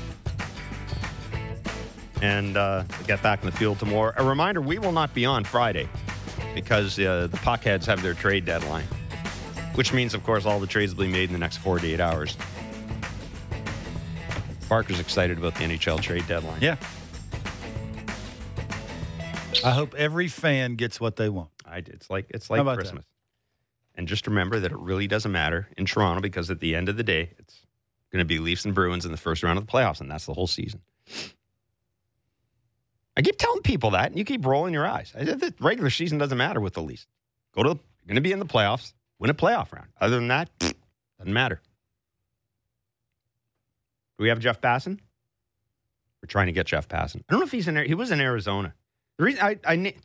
And uh, get back in the field tomorrow. A reminder, we will not be on Friday because uh, the Puckheads have their trade deadline, which means, of course, all the trades will be made in the next forty-eight hours. Barker's excited about the N H L trade deadline.
Yeah. I hope every fan gets what they want.
I did. It's like it's like Christmas. That? And just remember that it really doesn't matter in Toronto because at the end of the day, it's going to be Leafs and Bruins in the first round of the playoffs, and that's the whole season. I keep telling people that, and you keep rolling your eyes. The regular season doesn't matter with the Leafs. Go to the, you're going to be in the playoffs, win a playoff round. Other than that, doesn't matter. Do we have Jeff Passan? We're trying to get Jeff Passan. I don't know if he's in there. He was in Arizona. The reason I, I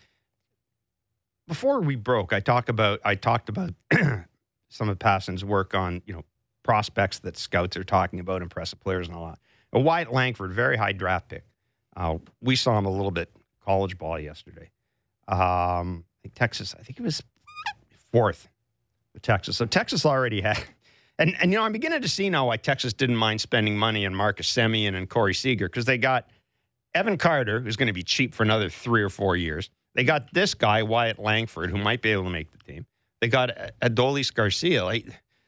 before we broke, I talked about I talked about some of Passan's work on you know prospects that scouts are talking about, impressive players and all that. A Wyatt Langford, very high draft pick. Uh, we saw him a little bit college ball yesterday. Um, I think Texas, I think it was fourth with Texas. So Texas already had, and, and you know, I'm beginning to see now why Texas didn't mind spending money on Marcus Semien and Corey Seager because they got Evan Carter, who's going to be cheap for another three or four years. They got this guy, Wyatt Langford, who might be able to make the team. They got Adolis Garcia. Like,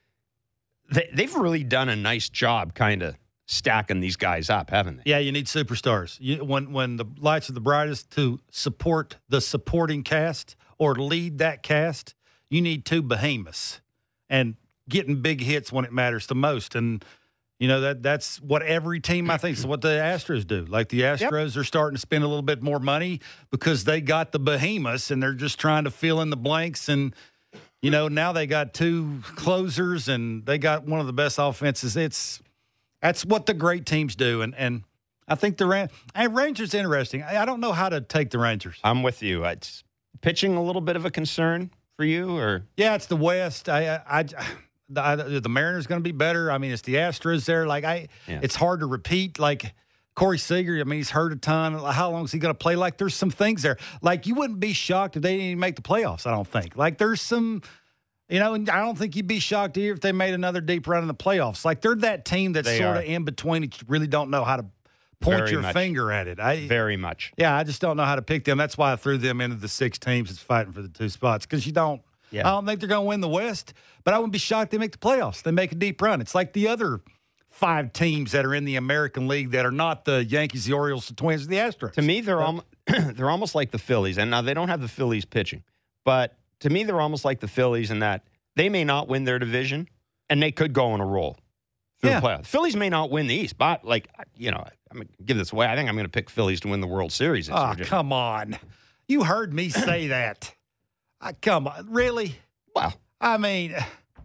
they, they've really done a nice job kind of stacking these guys up, haven't they?
Yeah, you need superstars. You, when when the lights are the brightest to support the supporting cast or lead that cast, you need two behemoths and getting big hits when it matters the most. And, you know, that that's what every team, I think, is what the Astros do. Like the Astros yep. are starting to spend a little bit more money because they got the behemoths and they're just trying to fill in the blanks. And, you know, now they got two closers and they got one of the best offenses. It's That's what the great teams do, and and I think the Ran- and Rangers interesting. I, I don't know how to take the Rangers.
I'm with you. It's pitching a little bit of a concern for you, or
yeah, it's the West. I I, I the, the Mariners going to be better. I mean, it's the Astros there. Like I, yeah. it's hard to repeat. Like Corey Seager. I mean, he's hurt a ton. How long is he going to play? Like there's some things there. Like you wouldn't be shocked if they didn't even make the playoffs. I don't think. Like there's some. You know, and I don't think you'd be shocked either if they made another deep run in the playoffs. Like, they're that team that's sort of in between. You really don't know how to point Very your much. finger at it. I,
Very much.
Yeah, I just don't know how to pick them. That's why I threw them into the six teams that's fighting for the two spots because you don't yeah. – I don't think they're going to win the West, but I wouldn't be shocked they make the playoffs. They make a deep run. It's like the other five teams that are in the American League that are not the Yankees, the Orioles, the Twins, the Astros.
To me, they're, al- they're almost like the Phillies. And now they don't have the Phillies pitching. But to me, they're almost like the Phillies in that – they may not win their division, and they could go on a roll through yeah. the playoffs. Phillies may not win the East, but, like, you know, I'm going to give this away. I think I'm going to pick Phillies to win the World Series. This
oh,
year.
Come on. You heard me say that. I, come on. Really?
Well,
I mean,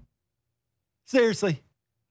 seriously.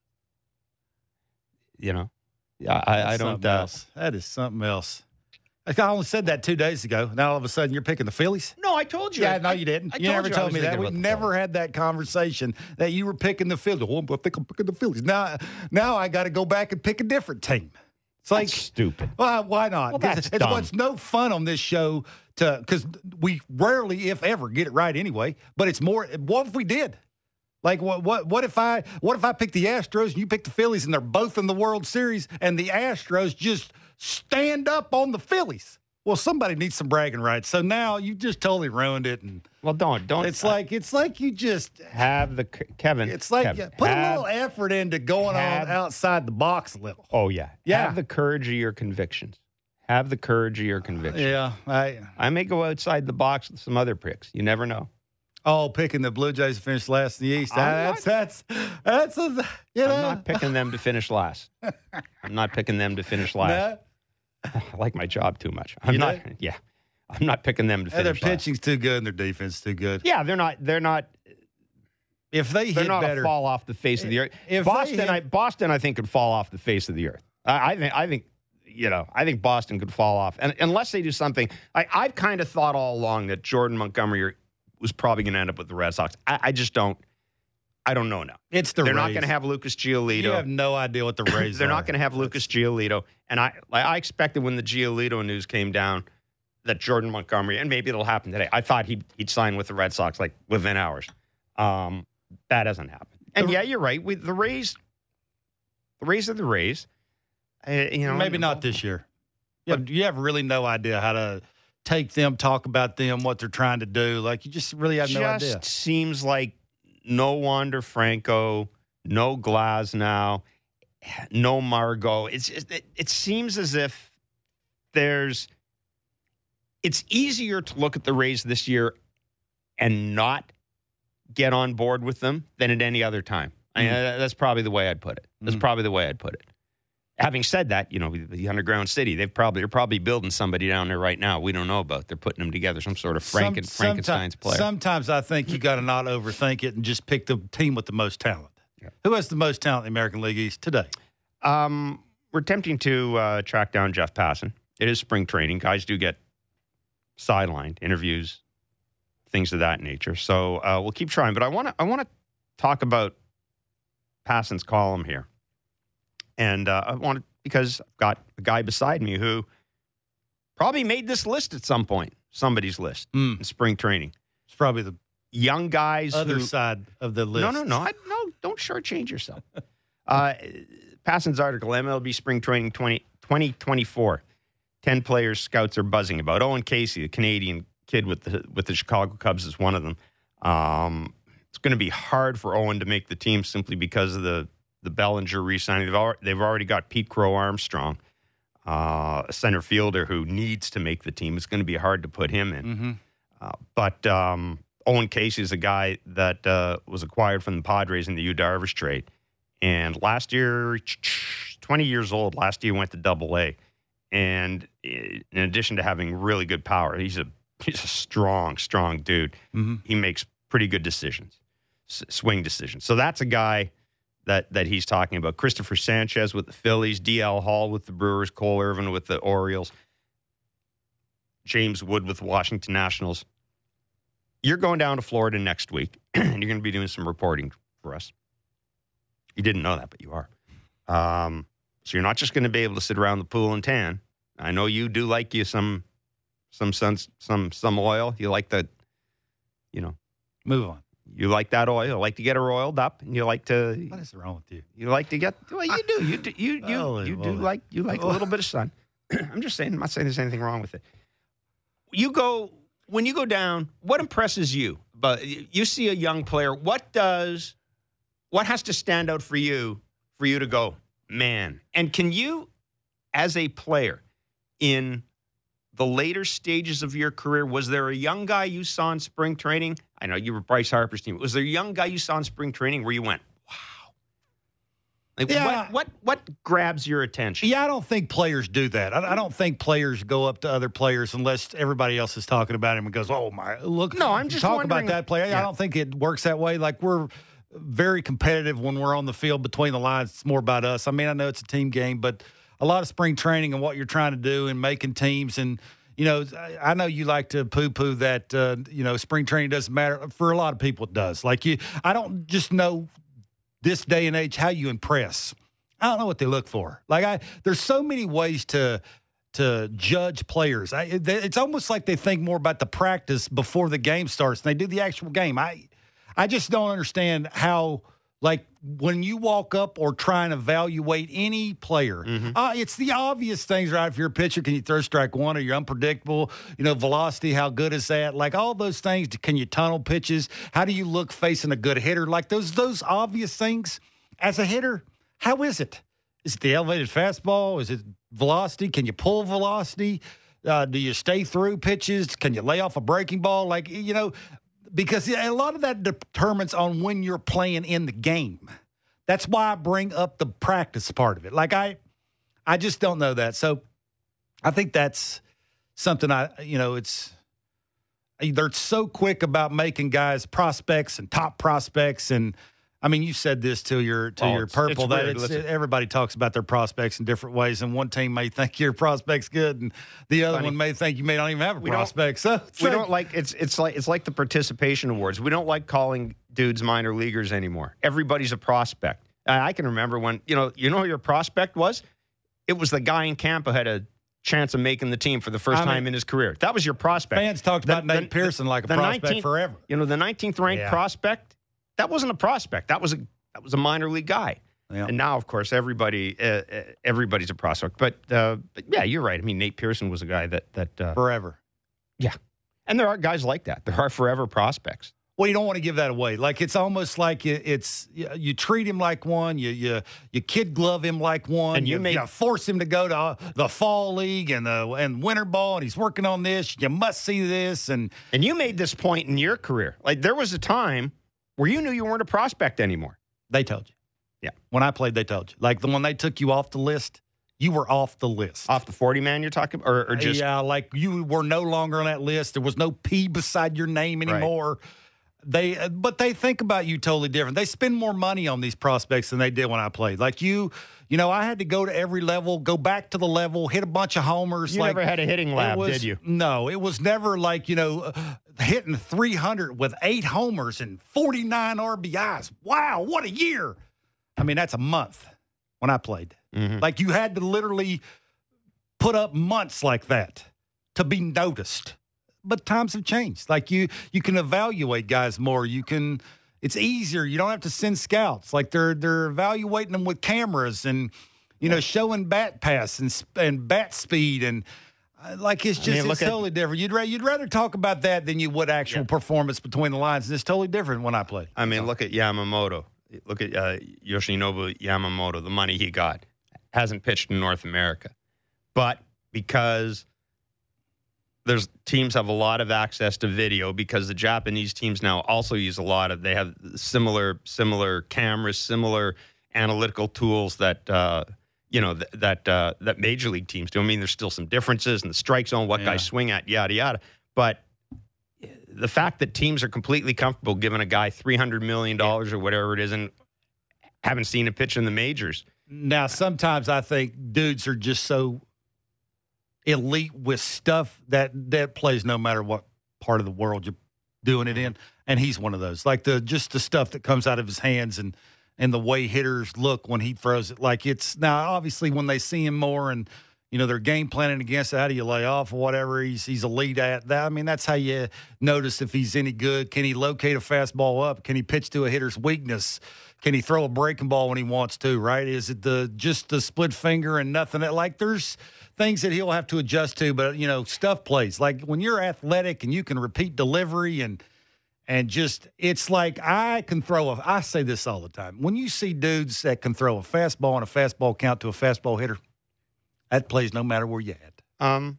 You know, yeah, I, I don't. Uh,
that is something else. I only said that two days ago. Now all of a sudden you're picking the Phillies?
No, I told you.
Yeah, no, you didn't.
I
you never
you
told me that. We never had that conversation that you were picking the Phillies. Oh, I think I'm picking the Phillies. Now, now I got to go back and pick a different team. It's like
that's stupid.
Well, why not?
Well, that's
it's
dumb.
what's no fun on this show to because we rarely, if ever, get it right anyway. But it's more. What if we did? Like what? What? What if I? What if I pick the Astros and you pick the Phillies and they're both in the World Series and the Astros just stand up on the Phillies? Well, somebody needs some bragging rights. So now you just totally ruined it. And
well, don't don't.
It's uh, like it's like you just
have the Kevin.
It's like
Kevin,
yeah, put
have,
a little effort into going have, on outside the box a little.
Oh yeah,
yeah.
Have the courage of your convictions. Have the courage of your convictions.
Yeah, I
I may go outside the box with some other pricks. You never know.
Oh, picking the Blue Jays to finish last in the East. That's, that's, that's, that's, a, you know.
I'm not picking them to finish last. I'm not picking them to finish last. No. I like my job too much. I'm
you
not,
know?
yeah. I'm not picking them to
And their
finish last.
pitching's too good and their defense too good.
Yeah, they're not, they're not,
If they
they're
hit
not
better.
a fall off the face of the earth.
If
Boston,
hit,
I, Boston, I think, could fall off the face of the earth. I, I think, I think, you know, I think Boston could fall off. And unless they do something, I, I've kind of thought all along that Jordan Montgomery was probably going to end up with the Red Sox. I, I just don't. I don't know now.
It's the
They're
Rays.
not going to have Lucas Giolito.
You have no idea what the Rays
They're
are.
not going to have Lucas Giolito. And I, I expected when the Giolito news came down that Jordan Montgomery, and maybe it'll happen today. I thought he'd he'd sign with the Red Sox like within hours. Um, that hasn't happened. And yeah, you're right. With the Rays, the Rays are the Rays. Uh, you know,
Maybe not this year. You have, you have really no idea how to take them, talk about them, what they're trying to do. Like, you just really have no
just
idea.
seems like no Wander Franco, no Glasnow, no Margot. It's it, it seems as if there's. It's easier to look at the Rays this year and not get on board with them than at any other time. I mean,
Mm.
that's probably the way I'd put it. That's
Mm.
probably the way I'd put it. Having said that, you know, the underground city, they've probably they're probably building somebody down there right now we don't know about. They're putting them together, some sort of Franken,
Some-
Frankenstein's
someti-
player.
Sometimes I think you got to not overthink it and just pick the team with the most talent.
Yeah.
Who has the most talent in the American League East today?
Um, we're attempting to uh, track down Jeff Passan. It is spring training. Guys do get sidelined, interviews, things of that nature. So uh, we'll keep trying. But I want to I want to talk about Passan's column here, and uh, I want to because I've got a guy beside me who probably made this list at some point, somebody's list
Mm.
in spring training.
It's probably the
Young guys
other
who,
side of the list.
No, no, no. I, no, don't shortchange yourself. uh, Passan's article, M L B Spring Training twenty twenty-four. Ten players scouts are buzzing about. Owen Casey, the Canadian kid with the with the Chicago Cubs, is one of them. Um, it's going to be hard for Owen to make the team simply because of the, the Bellinger re-signing. They've, al- they've already got Pete Crow Armstrong, uh, a center fielder who needs to make the team. It's going to be hard to put him in.
Mm-hmm.
Uh, but um, Owen Casey is a guy that uh, was acquired from the Padres in the Yu Darvish trade. And last year, twenty years old, last year went to Double A. And in addition to having really good power, he's a he's a strong, strong dude.
Mm-hmm.
He makes pretty good decisions, s- swing decisions. So that's a guy that that he's talking about. Christopher Sanchez with the Phillies, D L Hall with the Brewers, Cole Irvin with the Orioles, James Wood with the Washington Nationals. You're going down to Florida next week, and you're going to be doing some reporting for us. You didn't know that, but you are. Um, so you're not just going to be able to sit around the pool and tan. I know you do like you some, some suns, some some oil. You like the, you know,
Move on.
you like that oil. You like to get her oiled up, and you like to,
What is wrong with you?
you like to get. Well, you do. You do. You you
Holy
you do
moly.
like you like a little bit of sun. I'm just saying. I'm not saying there's anything wrong with it. You go when you go down. What impresses you? But you see a young player. What does what has to stand out for you for you to go, man? And can you, as a player, in the later stages of your career, was there a young guy you saw in spring training? I know you were Bryce Harper's team. Was there a young guy you saw in spring training where you went, wow? Like
Yeah.
what, what what grabs your attention?
Yeah, I don't think players do that. I, I don't think players go up to other players unless everybody else is talking about him and goes, "Oh my, look!"
No, I'm just
talk
wondering-
about that player.
Yeah.
I don't think it works that way. Like, we're very competitive when we're on the field between the lines. It's more about us. I mean, I know it's a team game, but a lot of spring training and what you're trying to do and making teams and. You know, I know you like to poo-poo that, uh, you know, spring training doesn't matter. For a lot of people, it does. Like, you, I don't just know this day and age how you impress. I don't know what they look for. Like, I, there's so many ways to to judge players. I, it, it's almost like they think more about the practice before the game starts than they do the actual game. I, I just don't understand how, like, when you walk up or try and evaluate any player,
Mm-hmm.
uh, it's the obvious things, right? If you're a pitcher, can you throw strike one? Are you unpredictable? You know, velocity, how good is that? Like, all those things. Can you tunnel pitches? How do you look facing a good hitter? Like, those those obvious things. As a hitter, how is it? Is it the elevated fastball? Is it velocity? Can you pull velocity? Uh, do you stay through pitches? Can you lay off a breaking ball? Like, you know, because a lot of that determines on when you're playing in the game. That's why I bring up the practice part of it. Like I, I just don't know that. So I think that's something I, you know, it's, they're so quick about making guys prospects and top prospects. And I mean, you said this to your, to
oh,
your
it's,
purple
it's
that
weird.
it's,
Listen.
everybody talks about their prospects in different ways. And one team may think your prospect's good and the other
Funny.
one may think you may not even have a
We don't-
prospect. So it's
We
like-
don't like it's it's like it's like the participation awards. We don't like calling dudes minor leaguers anymore. Everybody's a prospect. I can remember when you know you know who your prospect was. It was the guy in camp who had a chance of making the team for the first
I mean,
time in his career. That was your prospect.
Fans talked
The-
about Nate
the-
Pearson like a
the
prospect
nineteenth
forever.
You know, the nineteenth ranked
Yeah.
prospect. That wasn't a prospect. That was a that was a minor league guy.
Yeah.
And now, of course, everybody uh, uh, everybody's a prospect. But, uh, but yeah, you're right. I mean, Nate Pearson was a guy that that uh,
Forever.
yeah, and there are guys like that. There are forever prospects.
Well, you don't want to give that away. Like it's almost like you, it's you, you treat him like one, you you you kid glove him like one,
And you
you,
made-
you force him to go to uh, the fall league and the and winter ball, and he's working on this. You must see this, and
And you made this point in your career. Like there was a time where you knew you weren't a prospect anymore.
they told you.
Yeah.
When I played, they told you. Like the one they took you off the list, you were off the list.
Off the forty man you're talking about? Or, or just
yeah, like you were no longer on that list. There was no P beside your name
Right.
anymore. They, uh, but they think about you totally different. They spend more money on these prospects than they did when I played. Like you, you know, I had to go to every level, go back to the level, hit a bunch of homers.
you
like,
never had a hitting lab,
it was-
did you?
No, it was never like, you know, uh, hitting three hundred with eight homers and forty-nine R B Is. Wow, what a year. I mean, that's a month when I played.
Mhm.
Like you had to literally put up months like that to be noticed. But times have changed. Like you, you can evaluate guys more. You can. It's easier. You don't have to send scouts. Like they're they're evaluating them with cameras and, you know, showing bat pass and sp- and bat speed and. uh, Like it's
I
just
mean, look
it's
at-
totally different. You'd, ra- you'd rather talk about that than you would actual performance between the lines. And it's totally different when I played.
I mean, look at Yamamoto. Look at uh, Yoshinobu Yamamoto, the money he got. Hasn't pitched in North America. But because there's teams have a lot of access to video, because the Japanese teams now also use a lot of, they have similar similar cameras, similar analytical tools that uh, you know th- that uh, that major league teams do. I mean, there's still some differences in the strike zone, what
Yeah.
guys swing at, yada yada. But the fact that teams are completely comfortable giving a guy three hundred million dollars or whatever it is and haven't seen a pitch in the majors.
Now, sometimes I think dudes are just so elite with stuff that that plays no matter what part of the world you're doing it in, and he's one of those. Like the just the stuff that comes out of his hands and and the way hitters look when he throws it. Like it's now obviously when they see him more and you know they're game planning against it, how do you lay off or whatever he's he's elite at that. I mean that's how you notice if he's any good. Can he locate a fastball up? Can he pitch to a hitter's weakness? Can he throw a breaking ball when he wants to, right? Is it the just the split finger and nothing? Like there's things that he'll have to adjust to, but, you know, stuff plays. Like when you're athletic and you can repeat delivery and and just it's like I can throw a – I say this all the time. When you see dudes that can throw a fastball and a fastball count to a fastball hitter, that plays no matter where you're at.
Um,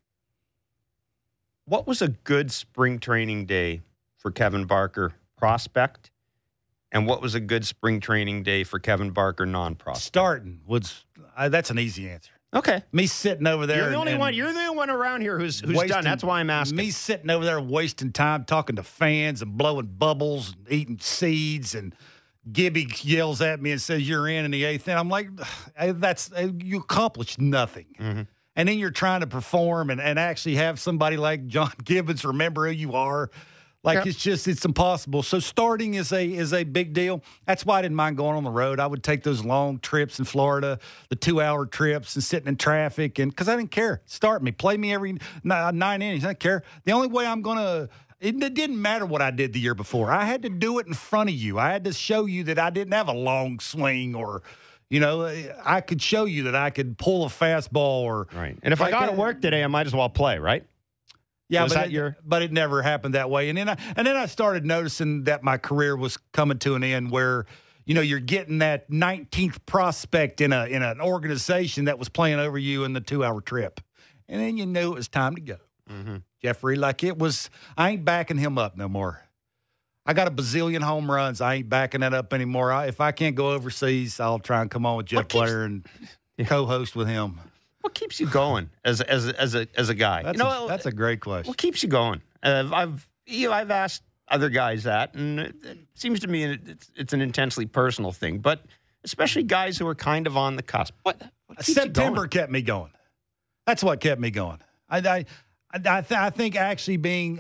what was a good spring training day for Kevin Barker prospect? And what was a good spring training day for Kevin Barker non-prospect?
Starting was uh, – that's an easy answer.
Okay.
Me sitting over there.
You're the
and-
only
and
one. You're the only one around here who's who's
wasting-
done. That's why I'm asking.
Me sitting over there wasting time talking to fans and blowing bubbles and eating seeds, and Gibby yells at me and says, "You're in in the eighth inning." I'm like, "That's you accomplished nothing."
Mm-hmm.
And then you're trying to perform and, and actually have somebody like John Gibbons remember who you are. Like
Yep.
it's just it's impossible. So starting is a is a big deal. That's why I didn't mind going on the road. I would take those long trips in Florida, the two hour trips, and sitting in traffic, and because I didn't care. Start me, play me every nine, nine innings. I didn't care. The only way I'm gonna it, it didn't matter what I did the year before. I had to do it in front of you. I had to show you that I didn't have a long swing or. You know, I could show you that I could pull a fastball or
Right. And if
like
I got to
that-
work today, I might as well play, right?
Yeah,
Was
but
that
it,
your-
but it never happened that way. And then I and then I started noticing that my career was coming to an end where, you know, you're getting that nineteenth prospect in a in an organization that was playing over you in the two hour trip. And then you knew it was time to go.
Mm-hmm.
Jeffrey, like it was I ain't backing him up no more. I got a bazillion home runs. I ain't backing that up anymore. I, if I can't go overseas, I'll try and come on with Jeff Blair and yeah. co-host with him.
What keeps you going as as as a as a guy?
That's,
you know,
a, that's a great question.
What keeps you going? Uh, I've you know, I've asked other guys that, and it, it seems to me it's, it's an intensely personal thing. But especially guys who are kind of on the cusp. What, what keeps
September
you going?
kept me going. That's what kept me going. I I I, th- I think actually being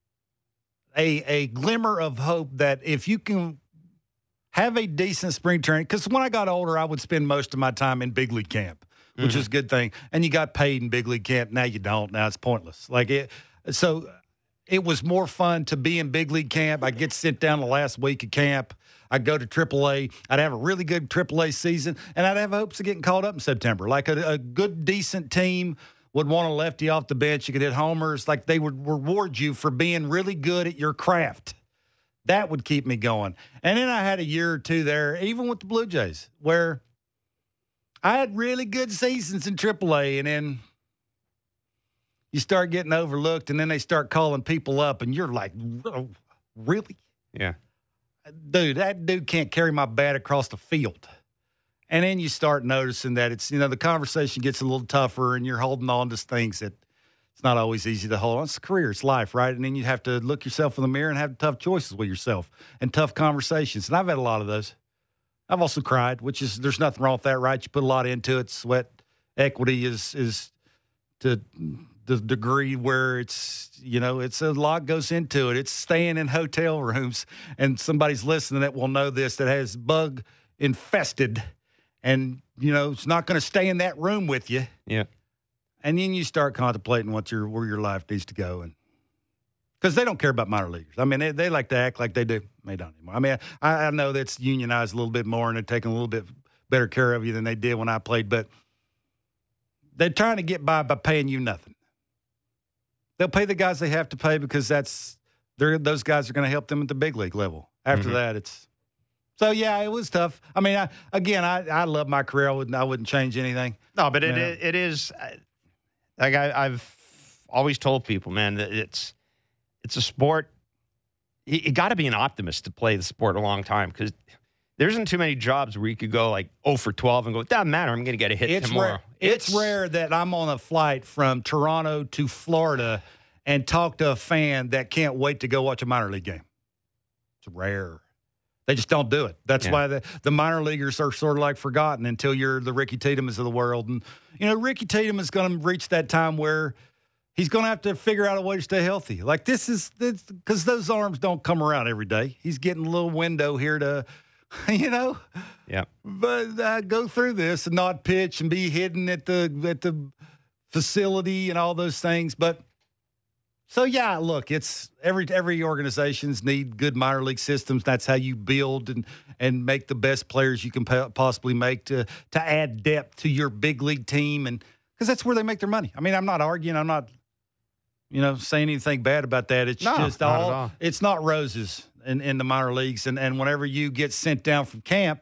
a a glimmer of hope that if you can have a decent spring training, because when I got older, I would spend most of my time in big league camp, which mm-hmm. is a good thing. And you got paid in big league camp. Now you don't. Now it's pointless. Like it. So it was more fun to be in big league camp. I get sent down the last week of camp. I'd go to triple A. I'd have a really good triple A season, and I'd have hopes of getting called up in September. Like a, a good, decent team would want to lefty off the bench. You could hit homers. Like they would reward you for being really good at your craft. That would keep me going. And then I had a year or two there, even with the Blue Jays, where I had really good seasons in triple A, and then you start getting overlooked, and then they start calling people up, and you're like, oh, really?
Yeah.
Dude, that dude can't carry my bat across the field. And then you start noticing that it's, you know, the conversation gets a little tougher, and you're holding on to things that it's not always easy to hold on. It's a career, it's life, right? And then you have to look yourself in the mirror and have tough choices with yourself and tough conversations. And I've had a lot of those. I've also cried, which is, there's nothing wrong with that, right? You put a lot into it. Sweat equity is is to the degree where it's, you know, it's a lot goes into it. It's staying in hotel rooms, and somebody's listening that will know this, that has bug infested, and, you know, it's not going to stay in that room with you.
Yeah.
And then you start contemplating what your where your life needs to go, and because they don't care about minor leaguers. I mean, they, they like to act like they do. They don't anymore. I mean, I, I know that's unionized a little bit more, and they're taking a little bit better care of you than they did when I played, but they're trying to get by by paying you nothing. They'll pay the guys they have to pay because that's they're those guys are going to help them at the big league level. After mm-hmm. that, it's so yeah, it was tough. I mean, I, again, I, I love my career. I wouldn't I wouldn't change anything.
No, but it
yeah.
it, it is like I, I've always told people, man, that it's it's a sport. You, you got to be an optimist to play the sport a long time, because there isn't too many jobs where you could go like oh for twelve and go, it doesn't matter, I'm going to get a hit
it's
tomorrow.
Rare. It's, it's rare that I'm on a flight from Toronto to Florida and talk to a fan that can't wait to go watch a minor league game. It's rare. They just don't do it. That's yeah. why the, the minor leaguers are sort of like forgotten until you're the Ricky Tiedemanns of the world. And, you know, Ricky Tiedemann is going to reach that time where he's going to have to figure out a way to stay healthy. Like this is because those arms don't come around every day. He's getting a little window here to, you know,
yeah.
But uh, go through this and not pitch and be hidden at the at the facility and all those things. But so yeah, look, it's every every organizations need good minor league systems. That's how you build and and make the best players you can possibly make to to add depth to your big league team, and because that's where they make their money. I mean, I'm not arguing. I'm not, you know, saying anything bad about that. It's
no,
just
not
all,
at all.
It's not roses in, in the minor leagues. And, and whenever you get sent down from camp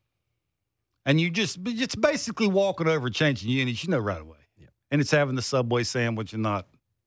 and you just, it's basically walking over, changing units, you know right away.
Yeah.
And it's having the Subway sandwich and not,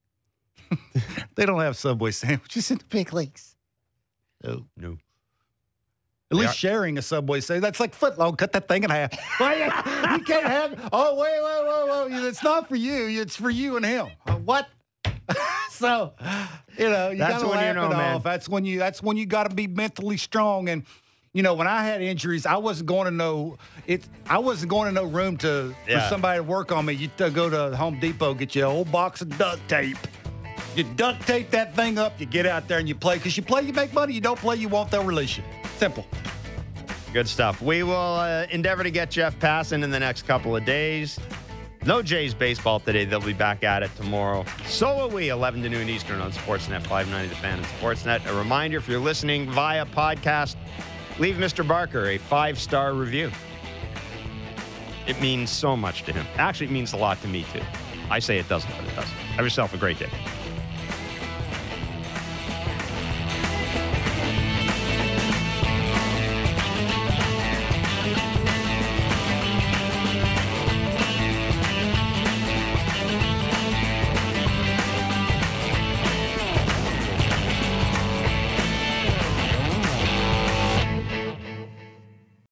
they don't have Subway sandwiches in the big leagues. No.
No.
At
They
least
are-
sharing a Subway sandwich. That's like foot long. Cut that thing in half. Why, you can't have, oh, wait, wait, wait, wait. It's not for you. It's for you and him. Uh, what? So, you know, you
That's
got to
when you
laugh
know,
it
man.
off. That's when you. That's when you got to be mentally strong. And you know, when I had injuries, I wasn't going to know it. I wasn't going to no room to
Yeah.
for somebody to work on me. You to go to Home Depot, get you an old box of duct tape. You duct tape that thing up. You get out there and you play. Because you play, you make money. You don't play, you won't. They'll release you. Simple.
Good stuff. We will uh, endeavor to get Jeff Passan in the next couple of days. No Jays baseball today. They'll be back at it tomorrow. So will we, eleven to noon Eastern on Sportsnet five ninety The Fan and Sportsnet. A reminder, if you're listening via podcast, leave Mister Barker a five-star review. It means so much to him. Actually, it means a lot to me, too. I say it doesn't, but it does. Have yourself a great day.